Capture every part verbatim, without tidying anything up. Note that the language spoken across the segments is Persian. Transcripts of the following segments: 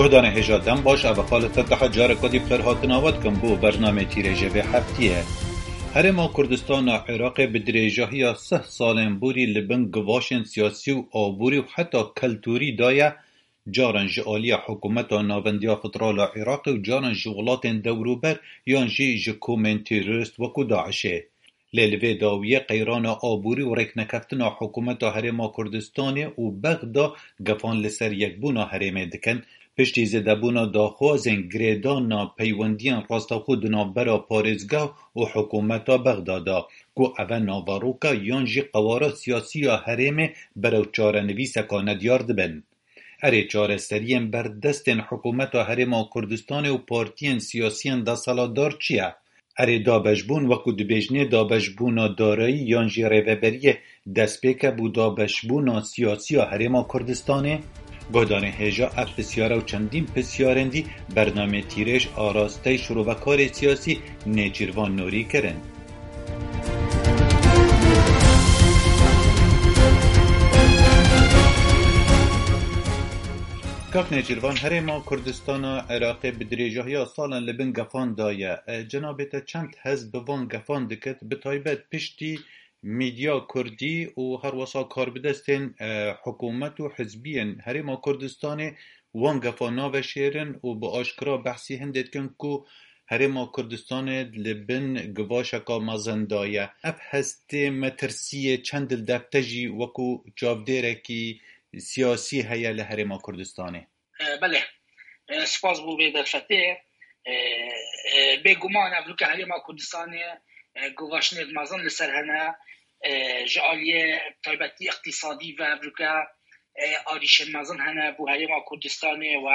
گودان هجادم باش او خالت فتح جار کدی بخیر هاتن آواد کن بو برنامه تیره به هفتیه. هرما کردستان و عراق بدریجاهی سه سالن بوری لبن گواشن سیاسی و آبوری و حتی کلتوری دایه جارن جعالی حکومت و ناوندیا فدرال عراق و جارن جغلات دوروبر یان جی جکومن تیرست وکو داعشه. للوی داویه قیران آبوری و رکنکفتن حکومت هرما کردستان و بغدا گفان لسر یک بونا هرمه دکن پشتی زده بونا داخوازن گریدان پیوندیان راستاخو دنا برا پارزگاه و حکومت بغدادا کو اوه ناواروکا یانجی قوارا سیاسی هرمه برا چاره نویسکا ندیار دبن. اره چاره سرین بر دستن حکومت هرما کردستان و پارتین سیاسیان دا سالادار چیه؟ اره دابشبون وکو دبیجنه دابشبونا دارایی یانجی ریوبریه دست پیکه بو دابشبونا سیاسی هرما کردستانه؟ گودان هجا اف پسیاره و چندین پسیارندی برنامه تیرش آراسته شروع و کار سیاسی نیجیروان نوری کرن. کاک نیجیروان هرما کردستان عراق بدریجاهی سالن لبن گفان دایه جنابت چند حزب وان گفان دکت به تایبت پشتی میدیا کردی و هر وسا کار بدستن حکومت و حزبین هرما کردستان وان گفانا و شیرن و با آشکرا بحثی هندید کن که هرما کردستان لبن گواشکا مازندایه اف هست مترسی چند دفتجی وکو جاودیرکی سیاسی هیا لهرما کردستانه. بله سپاس بو به دفته بگمان ابلو که هرما کردستانه گواشنه مازن لسر هنه جعالیه طایبتی اقتصادی و ابلو که آریشن مازن هنه بو هرما کردستانه و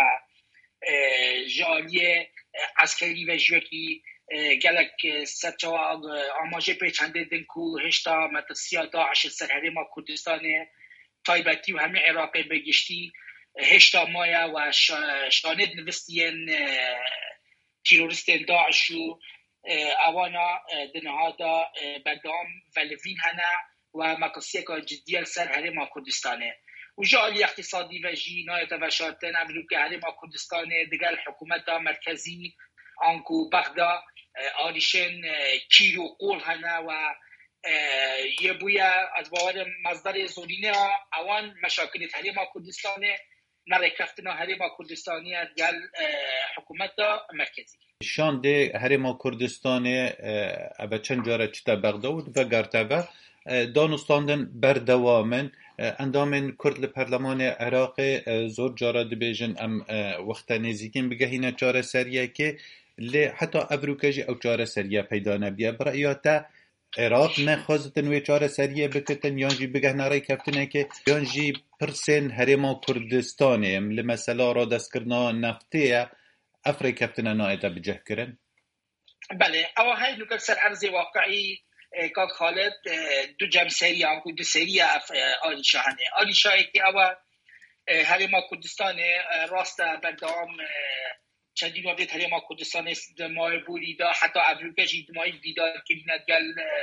جعالیه عسکری و جوکی گلک سرچوا آماجه پیچنده دنکو هشتا مترسیا داعش سر هرما کردستانه طایبتی و همه عراقی بگشتی هشتا مایا و شاند نوستین تیروریستین داعش و اوانا دنهادا بدام ولوین هنه و مقصیه که جدیل سر هرما کردستانه و جعالی اقتصادی و جی نایت و شارتن اولو که هرما کردستانه دگل حکومت مرکزی آنکو بغدا آریشن کیرو قول هنه و یه بویا از باور مصدر زورینه اوان مشاکل هرما کردستانه نرکفتنا هرما کردستانی گل حکومت مرکزی شان ده هرما کردستان اوه چند جاره چتا بغداد و گرتبه دانستاندن بردوامن اندامن کرد لپرلمان عراق زور جاره دبیجن ام وقت نزیکین بگهینه چاره سریه که لی حتی ابروکجی او چاره سریه پیدا نبیه برایاته عراق نخواست نوی چاره سریه بکتن یانجی بگه نرای کفتنه که یانجی پرسن هرما کردستانه لمثلا را دست کرنا نفته افری کفتنه نایده بجه کرن؟ بله او های نکل سر عرض واقعی کاک خالد دو جمع سریه آنکو دو سریه آلی شاهنه آلی شاهی که او هرما کردستانه راست بردام چندین وقت هرما کردستان دمای بولی دا حتی ابروکشی دمای دیدار که بیندگل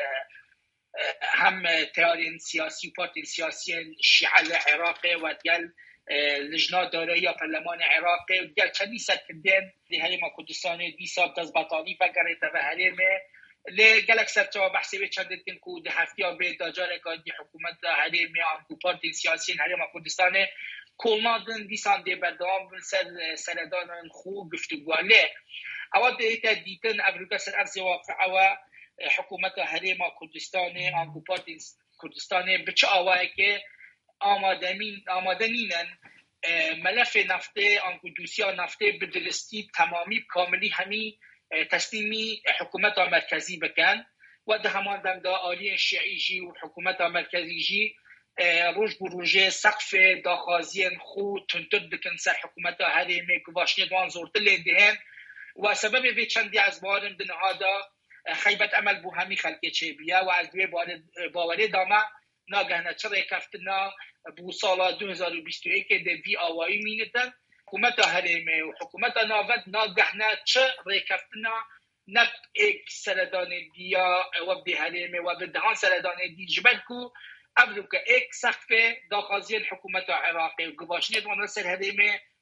هم تیارین سیاسی و پارتین سیاسی شیعه عراق و دگل لجنه دارایی یا پرلمان عراق و دگل چندی سرکندن لی هرما کردستان دیساب دست بطالی و گریت و هرمه لی گلک سرچه بحثی به چند دن که ده هفتی ها به داجار کادی حکومت هرمه آنکو پارتین سیاسی هرما کردستان کلنادن دیسان دی بردام سر سردان خوب گفتگواله اوا دیتا دیتن ابروکا سر ارز واقع اوا حکومت هرما کردستان آنکو پارتین کردستان بچه آواه که آمادمین آمادنینن ملف نفته آنکو دوسیا نفته بدرستی تمامی کاملی همی تسلیمی حکومت مرکزی بکن و ده همان دم دا آلی شیعی جی و حکومت مرکزی جی روش بروجه سقف داخازین خود تنتد بکن سر حکومت هرمه گواشنی دوان زورت لیندهن و سبب وی چندی از بارم دنها دا خیبت عمل بو همی خلقه چه بیا و از دوی باوری داما ناگهنه چه ریکفتنا بو سالا دو هزار و بیست و یک ده وی آوائی میندن حکومت هرمه و حکومت ناود ناگهنه چه ریکفتنا نب ایک سردان دیا و بده هرمه و بدهان سردان دی جبن کو ابلو که ایک سقف داخازی حکومت عراقی و گواشنی دوان سر هرمه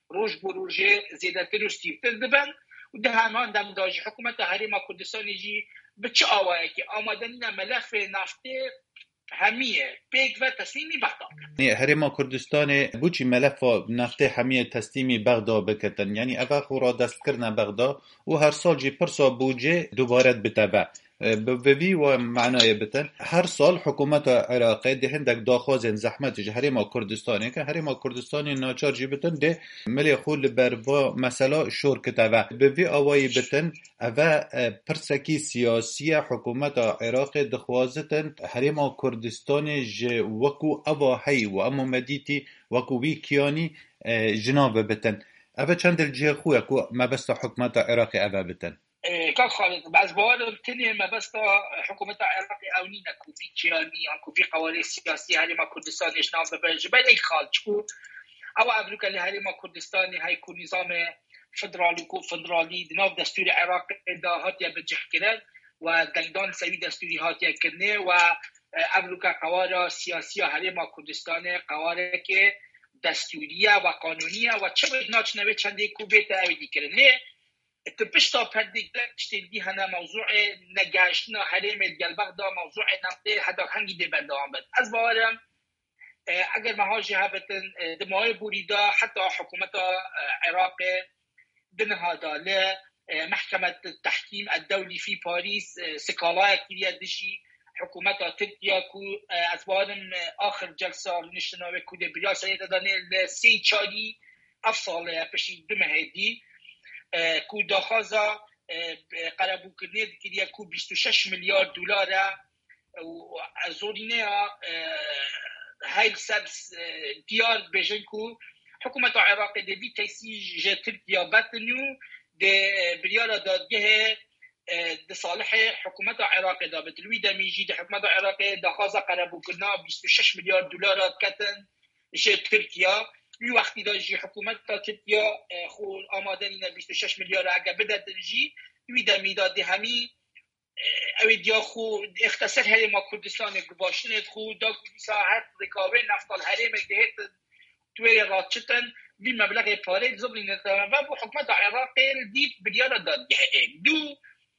روش بو روژه زیادتر و ستیفتر دبن و ده همان دم داجی حکومت هریما کردستانی جی بچه آوائه که آمادنین ملف نفته همیه پیک و تسلیمی بغداد. هریما کردستان بوچی ملف نفته همیه تسلیمی بغداد بکتن، یعنی اوه خورا دست کرنا بغداد و هر سال جی پرسا بوجه دوبارت بتابع بوی و معنای بتن. هر سال حکومت عراقی ده هندک داخوازن زحمت جه هریما کردستانی که هریما کردستانی ناچار جی بتن ده ملی خول بروا مسئله شور کتابع بوی آوایی بتن اوه پرسکی سیاسی حکومت عراقی دخوازتن هریما کردستانی جه وکو اوه هی و امو مدیتی وکو وی کیانی جناب بتن. اوه چند الجه خواه که ما بست حکومت عراقی اوه بتن؟ كان خالد بعض بوار تانية ما بس حكومة العراق أونينا كوفي كياني أو كوفي قوانين سياسية هذه ما كردستان يشنام ببرج بل أي خال شو أو أبلوك اللي هذه ما كردستاني هاي يكون نظام فدرالي كو فدرالي ناف دستور العراق دا هاتيا بجح كرد ودندان سوي دستوري هاتيا كرنه وأبلوك قوارا سياسية هذه ما كردستاني قوارا كي دستورية وقانونية وشبه ناچ نوي چندي كوبيت أودي كرنه تبشتا پردیگرد شتیدی هنه موضوع نگاشتنا حریم دل بغداد موضوع نفته حتی هنگی دی بندام بد از باورم اگر مهاجی هبتن دمای بوریدا حتی حکومت عراق دنها داله محکمة التحكيم الدولي في باريس سكالا كريا دشي حكومت تركيا كو از باورم آخر جلسه نشناوه کو دی بریا سریت دانه سی چاری افصال پشی دمهدی کو داخازا قربو کرنه دکریه کو بیست و شش میلیارد دلار و زورینه های سبس دیار بجن کو حکومت عراق دوی تیسیج ترکیه بطنو ده بریارا دادگه ده صالح حکومت عراق دا بتلوی دمیجی ده حکومت عراق داخازا قربو کرنه بیست و شش میلیارد دلار کتن جه ترکیه می وقتی داشتی حکومت تا ترکیه خود آماده نیست بیست و شش میلیارد اگر بدهد دنجی ویدا میداد همی اوید یا خود اختصار هریم کردستان گواشتن خود دا کدی ساعت رکابه نفتال هریم دهت توی راتشتن بی مبلغ پاره زبرین و بو حکومت عراق دید بریار داد دو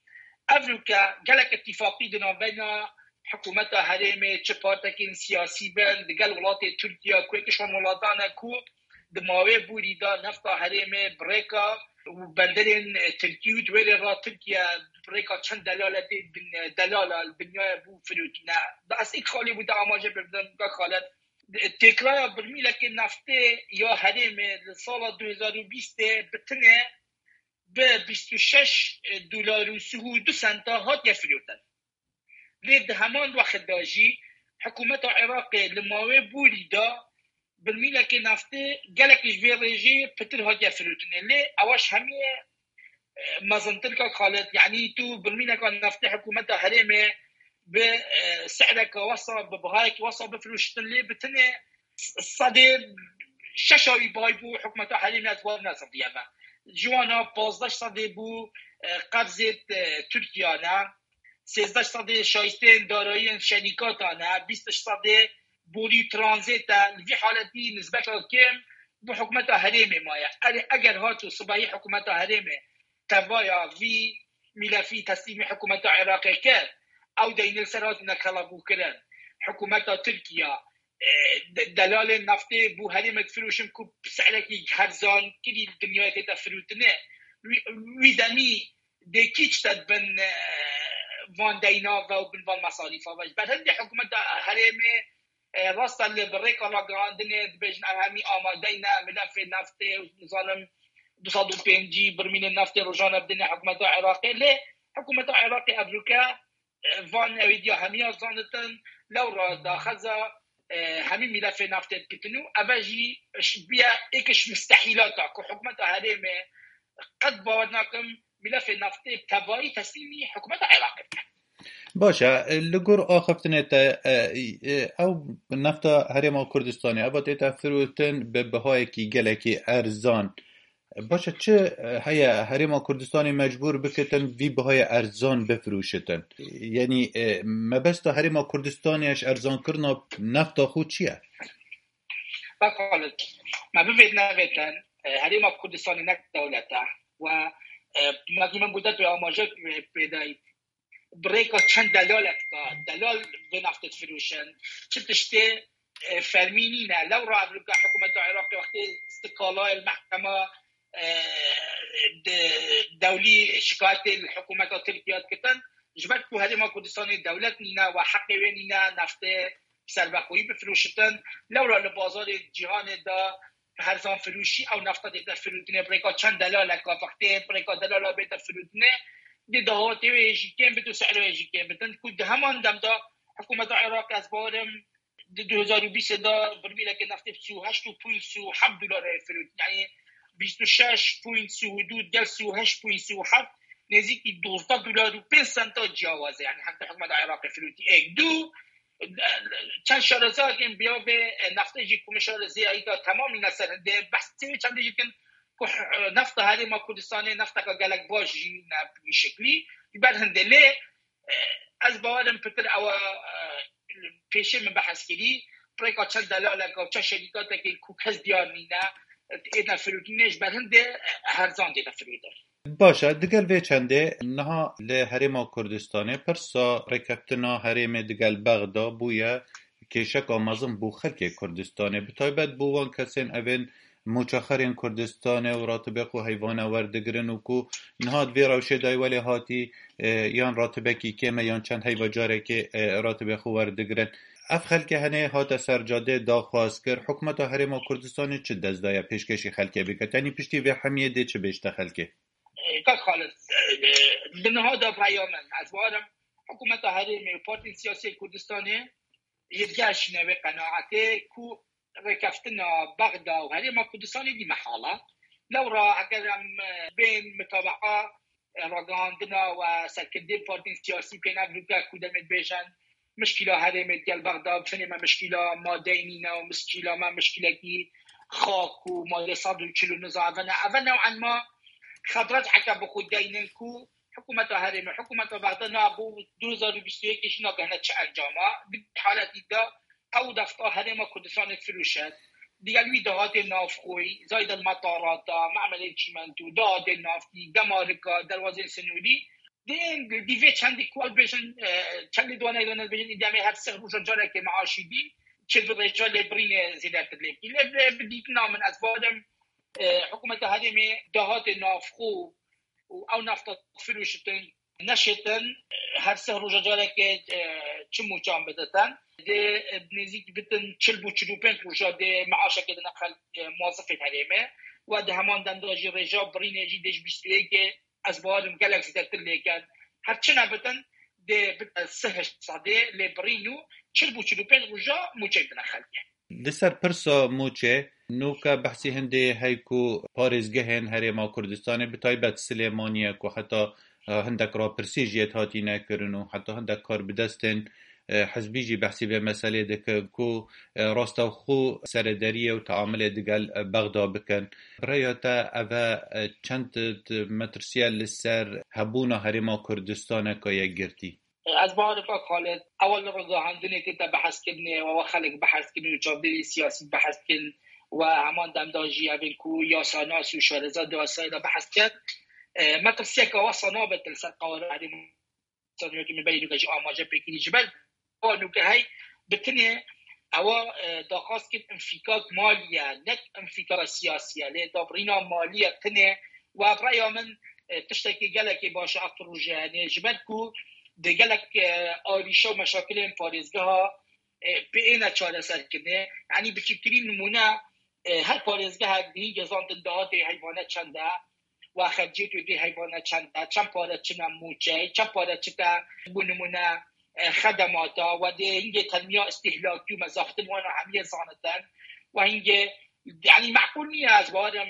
افریقا گلک اتفاقی دنا بین حکومت هرم چه پارتکین سیاسی بند دگل ولات ترکیه کوی کشون ولاتانه کو دماوی بوری دا نفتا هرم بریکا و بندرین ترکیه دویل را ترکیه بریکا چند دلالت دلال بنیای بو فروتینه دا از ایک خالی بوده آماجه بردن که خالد تکرار برمیله که نفته یا هرم سال دو هزار و بیست بتنه به بیست و شش دلار و سی و دو سنتا هات یا فروتن لید همان وقت داجی حکومت عراق لماوی بوری دا برمیله که نفته گلکش وی رژی پتر ها گفروتنه لی اواش همیه مزنتر که خالد یعنی تو برمیله که نفته حکومت حریمه به سعرک وصا ببهایک وصا بفروشتن لی بتنه صده ششاوی بای بو حکومت حریمه از وار نصف دیمه جوانا پازدش صده بو قبضت ترکیانه سیزده صده شایستین دارایی شریکاتانه بیستش صده بولی ترانزیتا وی حالتی نسبت کم بو حکومت حریمه مایه اگر هاتو صباحی حکومت حریمه توایا وی ملفی تسلیم حکومت عراقی کرد او دین سرات نکلابو کرن حکومت ترکیه دلال نفته بو حریمت فروشن کو سعرکی هرزان کلی دنیای تیتا فروتنه وی دمی دیکیچ تد بن وان دینا و بن وان مصاريفا باش بعد هندي حكومه حريمه راسا اللي بريكا لا غراندني بجن اهمي امادينا ملف النفط ظالم دوصادو بينجي برميل النفط رجعنا بدنا حكومه عراقيه ليه حكومه عراقيه ابريكا فان ايديا هميا زانتن لو را داخذا همي ملف النفط كتنو اباجي بيا ايكش مستحيلات حكومه حريمه قد باورناكم ملف النفط تبایی تسلیمی حکومت عراق باشه لگور آخفتنه تا او نفتا هرما کردستانی او تا فروتن به بهای کی گلکی ارزان باشه چه هیا هرما کردستانی مجبور بکتن وی بهای ارزان بفروشتن یعنی مبستا هرما کردستانیش ارزان کرنا نفتا خود چیه؟ بقالت ما بفید نویتن هریما کردستان نک دولته و مگه من بوده تو آماجه پیدایی بریکا چند دلالت که دلال به نفت فروشن چه تشته فرمینی نه لو را افریقا حکومت عراق وقتی استقلال المحكمة دولي شکایت الحکومت ترکیات کتن جبت کو هری ما کردستان دولت نینا و حقی نینا نفت سربخویی بفروشتن لو را لبازار جهان دا هر زمان فروشی او نفت دیتا فرودنه بریکا چند دلال که وقتی بریکا دلال بیتا فرودنه دی دهاتی و ایجیکیم بتو سعر و ایجیکیم بتن کود همان دم دا حکومت عراق از بارم دو هزار و بیست دا برمیله که نفت سی و هشت و سی و هفت دلار فرود یعنی بیست و شش و سی و دو دل سی و هشت و سی و هفت نزدیکی دوازده دلار و پنج سنت جوازه یعنی حتی حکومت عراق فرودی یک دو چند شارزه که بیا به نفت جی کمیشارزی ایتا تمامی نصر ده بحثی چند دیگه که نفت هری ما کردستان نفت که گلک باش جی به شکلی بعد هندله از باورم پتر او پیشه من بحث کردی پریکا چند دلاله که چند شرکات که کوکس دیار نینا اینا فرودینش بعد هنده هرزان دیتا فروده باشه دگل وی چنده نها لحرم کردستان پرسا رکبتنا حرم دگل بغدا بویا که شک آمازم بو خلک کردستانه بطایبت بوان کسین اوین موچاخرین کردستانه و راتبه خو حیوان وردگرن و کو نهاد وی روشه دای ولی هاتی یان راتبه کی کمه یان چند حیوان جاره که راتبه خو وردگرن اف خلک هنه هات سرجاده دا خواست کر حکمت حرم کردستان چه دزدایا پیشکشی خلکه بکت یعنی پشتی وی حمیه ده چه بیشتر خلکه که خالص بنها دا پیامن از بارم حکومت حرم پارتی سیاسی کردستانه یدگاش نوی قناعته کو رکفتنا بغدا و حرم کردستانی دی محاله لو را اگرم بین مطابقه راگاندنا و سرکنده پارتی سیاسی پینا بلوکا کودمت بیشن مشکله حرم دیل بغدا بفنه ما مشکله ماده اینینا و مشکله ما مشکله کی خاک و ماده صد و چلو نزاعنا اول نوعا ما خبرات عکب خود دینن کو حکومت حرم حکومت بغدا نابو دو هزار و بیست و یک ایش ناگهنه چه انجامه حالتی دا او دفتا حرم کردستان فروشد دیگر وی دهات نافخوی زاید المطارات معمل چیمنتو دهات نافتی دمارکا دروازه سنوری دین دیوه چندی کوال بیشن چندی دوانه ایلانه بیشن ایدامه هر سه روشا جاره که معاشی دی چه رجال برین زیدت لیکی لب نامن از بادم حکومت حرم دهات نافخو او نفت فروشتن نشتن هر سه روزا جاره که چه موچان بدتن ده نزدیک بتن چل بو چلو پنج روزا ده معاشه که نخل موظف حرمه و ده همان دنداجی رجا برین جیدش بیستویه که از بادم گلک زیدت لیکن هر چه نبتن ده سه صده لبرینو چل بو چلو پنج روزا موچه بنخل دسر پرسا موچه نوکا بحثی هنده هایکو پارزگهن حرم کردستان بتایبت سلیمانیه که حتی هندک را پرسیجیت هاتی نکرن و حتی هندک کار بدستن حزبی جی بحثی به مسئله دکه که راستو خو سردریه و تعامل دگل بغدا بکن برای تا اوه چند مترسیه لسر هبونا حرم کردستان که یک گرتی از بعد که خالد اول رضاهندنی که تا بحث کنه و خلق بحث کنه و جابدلی سیاسی بحث کنه و همان دمداجی اوین کو یا ساناس و شارزاد و سایدا بحث کرد مترسیه که وصنا بتلسر قواره حرم سانوی که میبینو که جی آماجه پیکنی جبل وانو که های بتنه او داخواست که انفکاک مالیه نک انفکاک سیاسیه لی دابرینا مالیه تنه و برای من تشتکی گلکی باشه اکتر رو جهنه جبل کو ده گلک آلیشه و مشاکل این پارزگه ها به اینه چاره سر کنه یعنی بچکترین نمونه هر پارزگه ها دهی جزان دندهات حیوانات چنده و خرجیت و دی حیوانات چنده چند پاره چنه موچه چند پاره چنه نمونه خدماتا و ده هنگه تنمیه استهلاکی و مزاختن وانا همیه زانتن و هنگه یعنی معقول نیه از بارم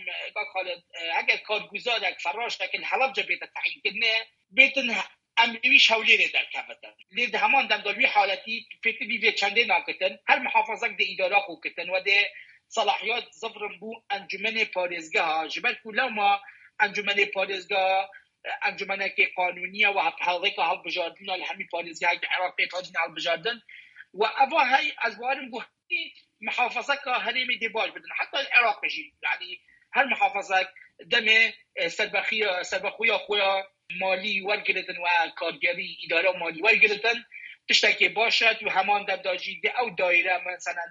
اگر کارگزار اگر فراش اگر حلب جا بیتا تعیین کنه بیتن امریش حولیره در کفتن لید همان دمدالوی حالتی فکر بیوی چنده ناکتن هر محافظه ده اداره خو کتن و ده صلاحیات زفرن بو انجمن پارزگاه ها جبل کلا ما انجمن پارزگاه انجمنه که قانونیه و حلقه که حل بجاردن الهمی پارزگاه که عراق پیتاجن حل بجاردن و اوه های از بارم بو محافظه که هرمی دی باش بدن حتی العراق بجید یعنی هر محافظه دم سربخی سربخویا خویا مالی ورگردن و کارگری اداره مالی ورگردن تشتکی باشد و همان دم داجی ده او دایره مثلا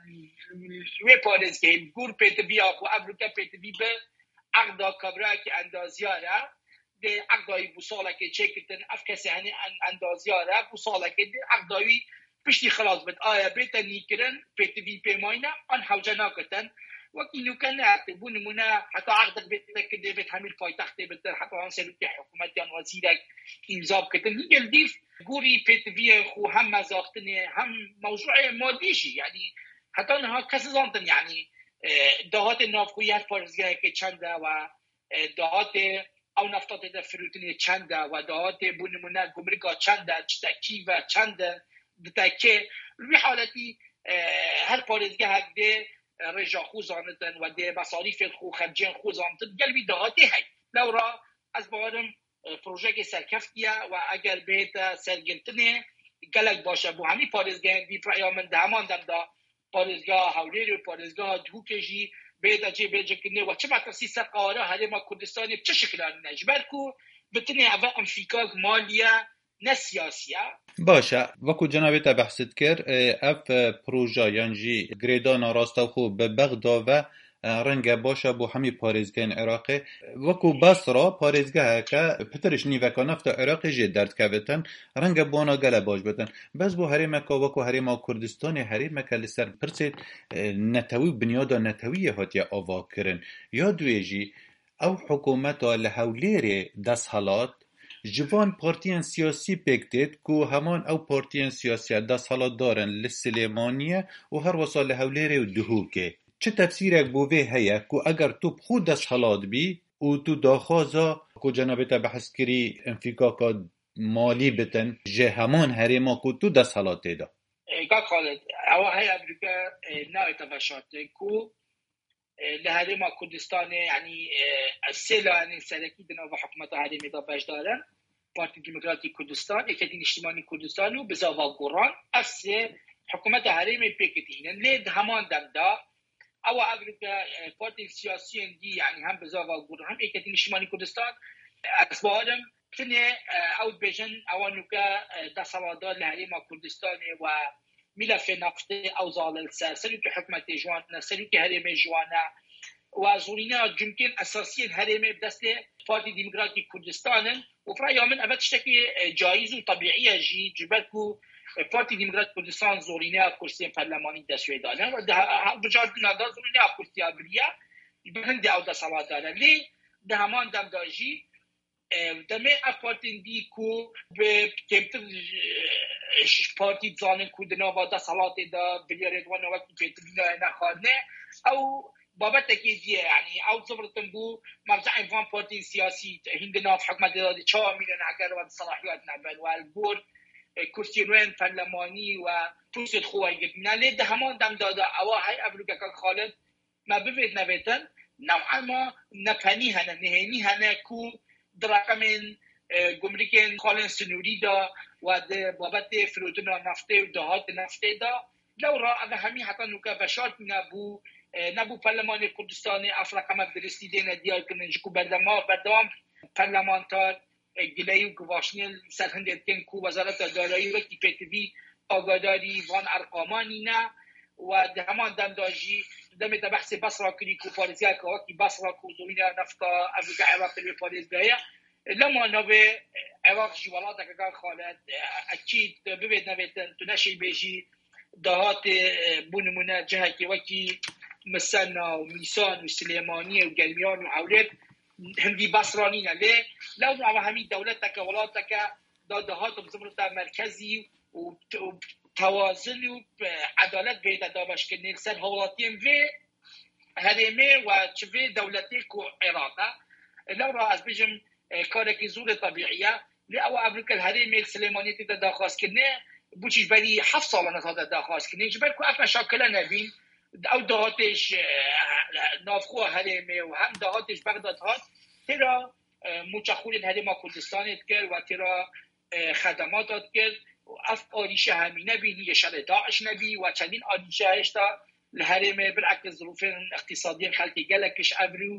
وی پارز که گور پیت بیا خو افریقا پیت بی به عقدا کبرا که اندازیاره ده عقدای بوساله که چکتن اف کسی هنی اندازیاره بوساله که ده عقدایی پشتی خلاص بد آیا بیتا نیکرن پیت بی پیماینا آن حوجه ناکتن وقتی نوکن بون منا حتی عقدك بیتا که ده بیت همیل پایتخت بیتا حتی آن سلوکی حکومت یا وزیرک انزاب کتن نیگل دیف گوری پیت بی خو هم مزاختنه هم موضوع مادیشی یعنی حتی نها کسی زانتن یعنی دهات نافخوی هر پارزگاه که چنده و دهات او نفتات ده فروتنی چنده و دهات بونمونه گمرکا چنده چتکی و چنده دتاکه روی حالتی هر پارزگاه ده رجا خو زانتن و ده مصاریف خو خرجین خو زانتن قلبی دهاتی هی لورا از بارم پروژه که سرکفتیه و اگر بهت سرگرتنه گلک باشه بو همی پارزگاه دی پریامن دهمان دم دا پارزگاه هولیری و پارزگاه دوکجی بهت اجی بیجه کنه و چه مطرسی سر قواره هلی ما کردستانی چه شکلانی نجبر کو بتنی اوه انفیکاک مالیه نه سیاسیه باشه وکو جنابی تا بحثت کر اف پروژه یعنی گریدان راستا خو به بغدا و رنگ باشه بو همی پارێزگەین عێراقê وەکو بەسڕا پارێزگەهەکە پترش نیڤەکە نەفتە عێراقی jê derdkevin renge bona gele baş bitin bez bo herêmeka wekû herêma Kurdistanê herêmeke li ser pirsê netewî binyada netewîyê hatiye avakirin ya duê jî ew hikûmeta li Hewlêrê desthilat ji van partiyên siyasî pêk têt ku heman ew partiyên siyasî desthilatdarin li Silêmaniyê û her wisa li Hewlêrê û Duhokê çi tefsîrek bû vê heye ku eger tu xwe desthilat bî û tu daxwaza ku cenabê te behs kirî enfîkaka malî bitin ji heman herêma ku tu desthilatê da Gak Xalid ew heye Avrûka nayê veşartin ku li herêma Kurdistanê yanî sê layanên serekî di nava hikûmeta herêmê da beşdarin Partî Demokratîk Kurdistan, Yeketîn Niştimanî Kurdistan û Bizava Goran ev sê hikûmeta herêmê pêketînin lê di heman demda ew Avrûka partiyên siyasîyên dî yanî hem Bizava Goran hem Yeketîn Niştimanî Kurdistan ez barim tinê ew dibêjin ewan nûka desthilatdar li herêma Kurdistanê we mîlefê neftê ew zalil ser serokê hikûmetê ji wan ne serokê herêmê ji wan ne و زورینه جمکن اساسی هرمه بدست پارتی دموکراتیک کردستانن و فرای من اول تشتکی جایز و طبیعیه جی جبر کو پارتی دموکراتیک کردستان زورینه کرسی پارلمانی دستوی دارن و بجارد ندا زورینه کرسی ابریه بهند او د سواد دارن لی ده همان دم داجی دمه پارتی دی کو به کمتر پارتی زانن کردنا و د سواد دا بلیارد و نوک پیتر نه خانه او بابت تکیدیه یعنی او زبرتن بو مرجع انفان پارتی سیاسی هندنا في حكومة دادي چهار میلیون اگر و صلاحیت نبن و الگور کرسی روین پرلمانی و پرسید خواه گفتن لی ده همان دم داده اوه های ابروکا که خالد ما بفید نبیتن نوعا ما نپنی هنه نهینی هنه کو درقمین گمریکین خالن سنوری دا و ده بابت فرودن نفته و دهات نفته دا لو را اوه همی حتی نوکا بشارت نبو نبو پارلمان کردستان افریقا مدرستی دینه دیار کنن جکو بردما بردام پارلمانتار گلهی و گواشنی سرهندت کن کو وزارت دارایی وقتی پیتوی آگاداری وان ارقامانی نه و ده همان دم داجی دم ده بحث بصرا کنی کو پارزیه که وقتی بصرا کو زوینه نفتا افریقا عراق تلوی پارزگاهی لما نوه عراق جیوالات اگر خالد اکید ببید نویتن تو نشی بیجی دهات بونمونه جهه که وقتی مسنا و میسان و سلیمانی و گلمیان و حولید هندی بصرانی نه لی لو نوع همین دولت تکا ولات تکا دادهات و بزمرت مرکزی و توازن و عدالت بیده دابش که نیلسن حولاتیم و هریمه و چوه دولتی که عراقه لو را از بجم کارکی زور طبیعیه لی او افریقا الهریمه سلیمانی تیده داخواست کنه بوچیش بری هفت سالانه تاده داخواست کنه جبر که اف مشاکله نبین او دهاتش نافخو هریمه و هم دهاتش بغداد هات تیرا مچخول هریما کردستانت کرد و تیرا خدماتات کرد و اف آلیشه همینه بینی یه شر داعش نبی و چندین آلیشه هشتا لهریمه برعکس ظروف اقتصادی خلقی گلکش ابرو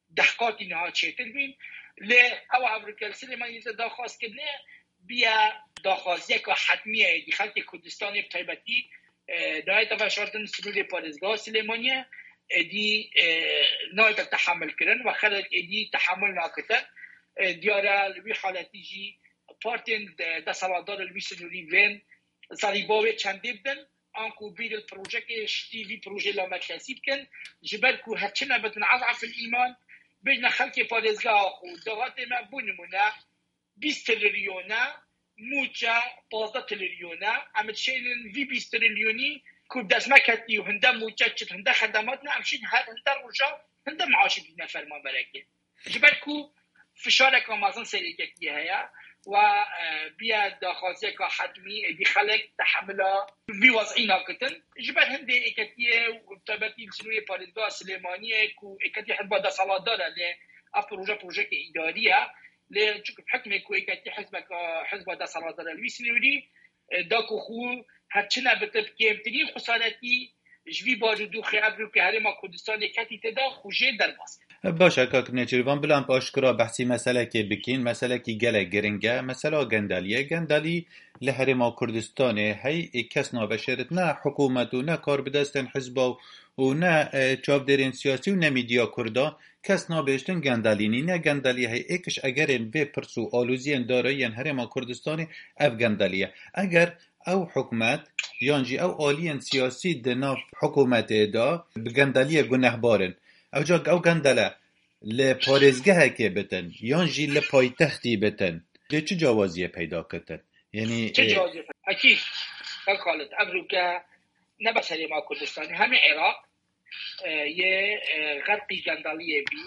دهقاتی نها چیتر بین لی او افریقا سلیمانی داخواست کردنه بیا داخواست یک حتمیه دی خلق کردستان بطیبتی نهایت فشارتن سنوری پارزگاه سلیمانیه دی نهایت تحمل کردن و خلق دی تحمل ناکتن دیاره لوی حالتی جی پارتین دا سوادار لوی سنوری وین صلیباوی چنده بدن آنکو بیر الپروژه که شتی وی پروژه لامکلسی بکن جبر کو هرچنه بتن عضعف الایمان بجنا خلق پارزگاه خود دوات ما بونمونه بیست تریلیونه موچا پازده تریلیونه اما تشینن وی بیست تریلیونی که دست مکتی و هنده موچا چت هنده خدمات نه امشین هنده رجا هنده معاشی بیدن فرمان برکه جبر کو فشارک آمازن سریکتی هیا و بیا داخوازی که حتمی دی خلق تحمله بی وضعی ناکتن جبر هنده اکتیه و طبعاتی سنوی پارزگاه سلیمانیه که اکتی حزب دا سالات داره لی اف پروژه پروژه که اداریه لی چون حکمه که اکتی حزب حزب دا سالات داره لوی سنوری دا که خو هرچنه بطب کمترین خسارتی جوی باجدو خیابرو که هرما کردستان اکتی تدا خوشه در باست باشه کاک نچریوان بلان پاشکرا بحثی مسئله که بکین مسئله که گله گرنگه مسئله گندالیه گندالی لحرما کردستانه هی کس نابشرت نه حکومت و نه کار بدستن حزبا و نه چابدرین سیاسی و نه میدیا کردا کس نابشتن گندالینی نه گندالی هی اکش اگر این وی پرسو آلوزی دارایی هرما کردستانه اف گندالیه اگر او حکومت یانجی او آلی سیاسی دناف حکومت دا بگندالیه گناه بارن او جا او گندله لپارزگه که بتن یا جی لپای تختی بتن ده چه جوازیه پیدا کتن یعنی چه جوازیه پیدا اکید خالد افریقا نه بس هرما کردستانی همه عراق یه غرقی گندالیه بی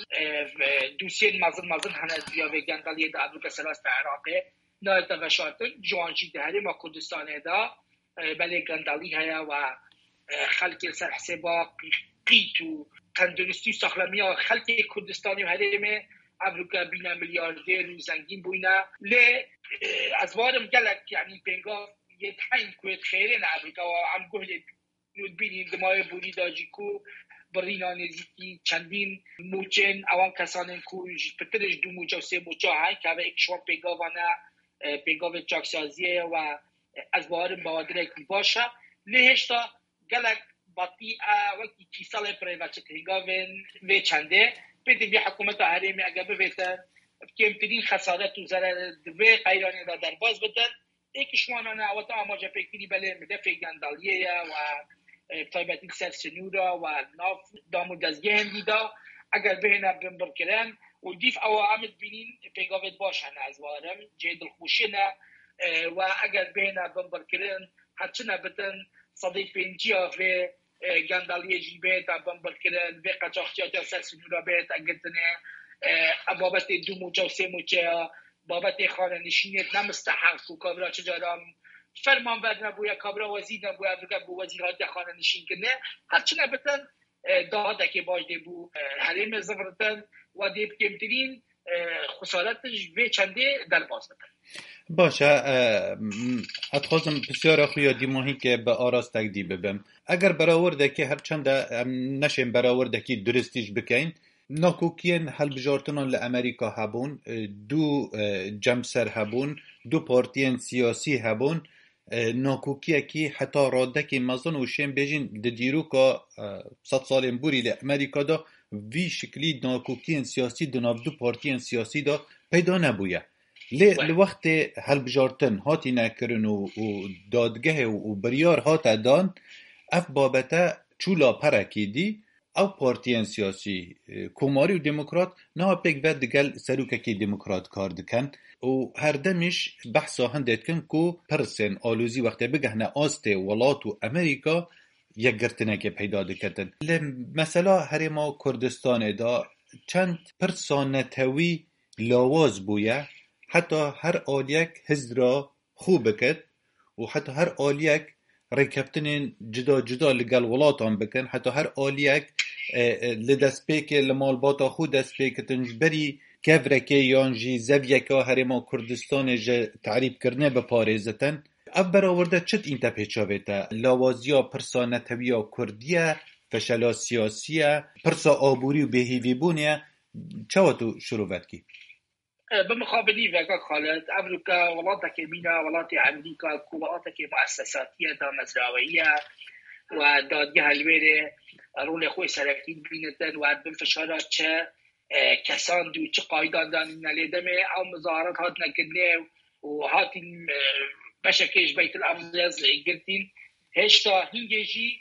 دوسیه مازن مازن هنه زیاوه گندالیه دا افریقا سلاس به عراقه نه تفشارتن جوانجی ده هرما کردستانه دا بله گندالی هیا و خلقی سر حسابا قیتو تندرستی ساخلمیا خلق کردستانی و هرمه افریقا بینا میلیاردر و زنگین بوینا لی از وارم گلک یعنی پنگاه یه تاین کویت خیره نه افریقا و هم گوهلی نود بینیم دمای بولی داجی کو برینا نزیکی چندین موچن اوان کسانن کو پترش دو موچا و سه موچا های که اوه اکشوان پنگاه وانا پنگاه جاکسازیه و از وارم بوادره که باشه لی هشتا گلک باطی وقتی کی سال پرایوت هنگاون و چنده بدی بی حکومت هرمی اگر ببیتن کمترین خسارت و ضرر دوی قیرانی را در باز بدن ایکشوانانه اوتا آماجه پیکنی بله مدفع گندالیه و طایبتی سر سنورا و ناف دامو دزگه هندی دا اگر بهنه بمبر کرن و دیف او عمد بینین پیگاوت باشن از وارم جید الخوشینه و اگر بهنه بمبر کرن حتشنه بتن صدیق پینجیا و گندالیه جی بیت بمبر کرن و قچاقچیات سر سنورا بیت اگرتنه بابت دو موچه و سه موچه بابت خانه نشینیت نمستحق و کابرا چجارام فرمان ورد نبویا کابرا وزیر نبویا بو وزیرات خانه نشین کنه هرچنه بتن داده که باجده بو حریم زفرتن و دیب کمترین خسارتش و چنده در باز بتن باشه اتخواستم بسیار اخویا دیماهی که به آراز تقدی ببم اگر براورده که هرچند نشیم براورده که درستیش بکن ناکوکین حل بجارتنان لامریکا هبون دو جمسر هبون دو پارتین سیاسی هبون ناکوکیه که حتی راده که مزن و شیم بیجین ده دیرو که ست سالین بوری لامریکا دا وی شکلی ناکوکین سیاسی دناف دو پارتین سیاسی دا پیدا نبویه لی وقت حل بجارتن هاتی نکرن و دادگه و بریار هات دان اف بابته چولا پرکی دی او پارتیان سیاسی کوماری و دموکرات نه پیک و دگل سروکه که دموکرات کار دکن و هر دمش بحثا هندید کن که پرسن آلوزی وقتی بگهنه آست ولات و امریکا یک گرتنه که پیدا دکتن مثلا هرما کردستان دا چند پرسانه تاوی لاواز بویه حتی هر آلیک هزرا خوب بکد و حتی هر آلیک رکبتنین جدا جدا لگل ولاتان بکن حتی هر آلیک لدست پیک لمالباتا خود دست پیکتنج بری کفرکه یانجی زویکا هرما کردستان جا تعریب کرنه بپارزتن اف براورده چت این تپیچاویتا لاوازیا پرسا نتویا کردیه فشلا سیاسیه پرسا آبوری و بهیوی بونیه چاوە تو شروعات کی؟ بمقابلی وگا خالد امریکا ولاتك بينا ولات امريكا كولاتك مؤسساتيه دا مزرعويه و دادگه الویره رول خوی سرکتین بینتن و بنفشارات چه کسان دو چه قایدان دانین لیدمه او مظاهرات هات نکرنه و هاتین بشکش بیت الامراض گرتین هشتا هنگیجی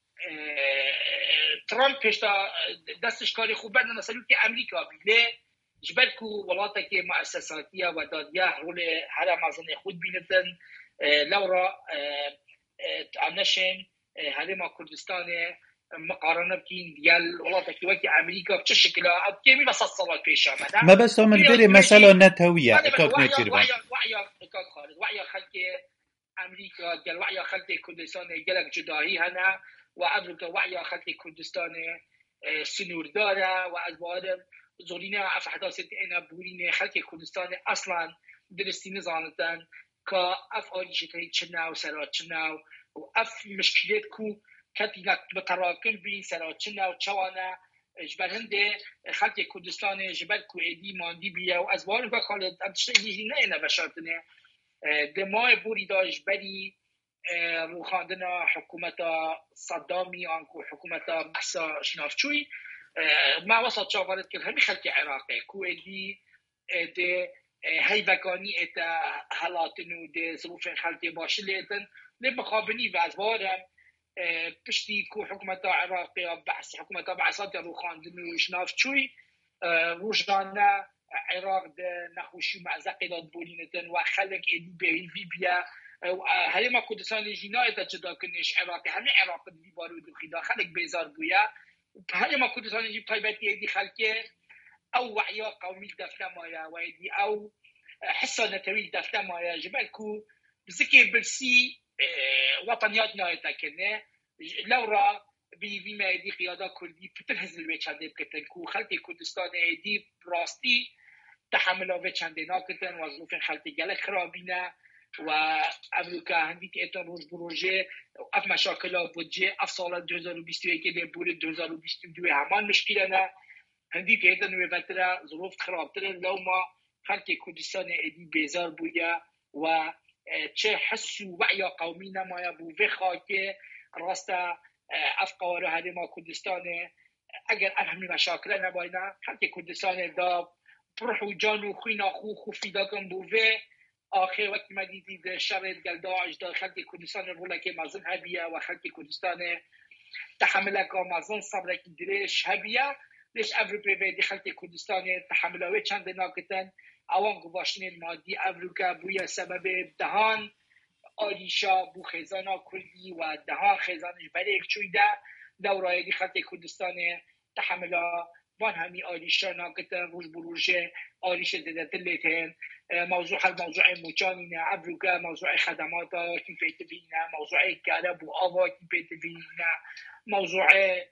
ترامپ هشتا دستش کاری خوب بدن مثلا که امریکا بیله جبركو ولاتك مؤسساتية ودادية رول هذا مازن خود بينتن لورا عنشن هذا ما كردستان مقارنة بين ديال ولاتك وقت أمريكا بچه شكله أو كمي بس الصلاة بيشا مدا ما بس من بيري مسألة نتوية إكاك نتير وعي وعي إكاك خالد وعي خلق أمريكا ديال وعي خلق كردستان جلك جداهي هنا وأمريكا وعي خلق كردستان سنور داره وأزبادم زورينا اف حداثه انا بورين خلق كردستان اصلا درستي نزانتن كا اف اوريجيتي چناو سرا چناو و اف مشكلات كو كتينا بتراكم بين سرا چناو چوانا جبر هنده خلق كردستان جبر كو ايدي ماندي بيا و ازوار و خالد امشتي نه انا بشرطنه دماء بوري داش بري روخاندنا حكومه صدامي انكو حكومه بحثا شنافچوي ما وسط شاورت که همین خلق عراقی کویدی ده هیوگانی ات حالاتنو ده ظروف خلقی باشه لیتن لبخابنی و از بارم پشتی کو حکومت عراقی بحث حکومت بعثات رو خواندنو شناف چوی روزانه عراق ده نخوشی معزقی داد بولینتن و خلق ایدی به وی بیا هلی ما کردستان جنایت جدا کنش عراقی همین عراق دیوارو دو خدا خلق بیزار بویا هل ما كردستان يجيب طيبات يدي خلقه او وعي قومي دفنا مايا ويدي او حصه نتوي دفنا مايا جبالكو بزكي برسي وطنياتنا يتكنه لورا بي في ما يدي قياده كردي فتنهز الويتشاندي بكتنكو خلق كردستان يدي براستي تحملوا ويتشاندينا كتن وظروف خلقي جلك خرابينا و امریکا هندی که اتن روز بروژه اف مشاکل بودجه اف سال دو هزار و بیست و یک ده بول دو هزار و بیست و دو همان مشکل نه هندی که اتن وفتره ظروف خرابتره لو ما خلق کردستان ادی بیزار بویا و چه حس و وعی قومی نمایا بو و خاکه راستا اف قواره هده ما کردستان اگر افهمی مشاکل نباینا خلق کردستان دا پرح و جان و خوینا خو خوفی دا کن بو و آخر وقت ما دیدید شرط گل داعش دا خلق کردستان رولا که مازن هبیه و خلق کردستان تحمله که مازن صبره که دریش هبیه لیش اوروپی بیدی خلق کردستان تحمله چند ناکتن اوان گواشتن المادی اوروکا بویا سبب دهان آلیشا بو خیزانا کردی و دهان خیزانش بریک چویده دورای دی خلق کردستان تحمله وان همی آلیشا ناکتن روز بروژه آلیش دیده دلیتن موضوع الموضوع موچانینا ابروکا موضوع خدمات كيف تبينا موضوع الكهرباء وآوا كيف تبينا موضوع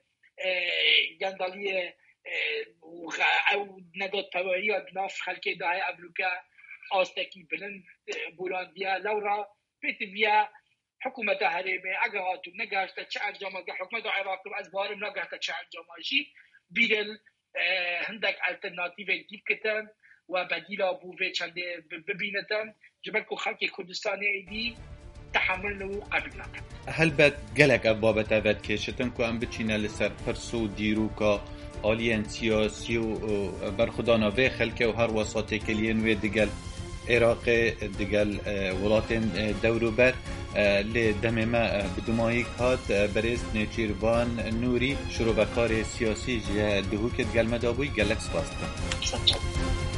جندالية او نداد تواريات ناف خلقي داعي ابروكا آستكي بلند بولانديا لورا بيتبيا حكومة هرمي اگهاتو نگهشتا چه انجامات حكومة عراق از بارم نگهشتا چه انجاماشي بیدل هندك الترناتيف جيب كتن و بدیلا بوه چنده ببینتن جبرکو خلق کردستان ایدی تحمل نو قبل نکن هل بد گلک ابوابت اوید کشتن که ام بچینه لسر پرسو دیروکا آلین سیاسی و برخودانا و خلقه و هر وساطه کلین و دیگل عراق دیگل ولاتن دورو بر لدم ما بدمایی کات برست نیچیروان نوری شروع بکار سیاسی جه دهو که گل مدابوی گلک سپاستن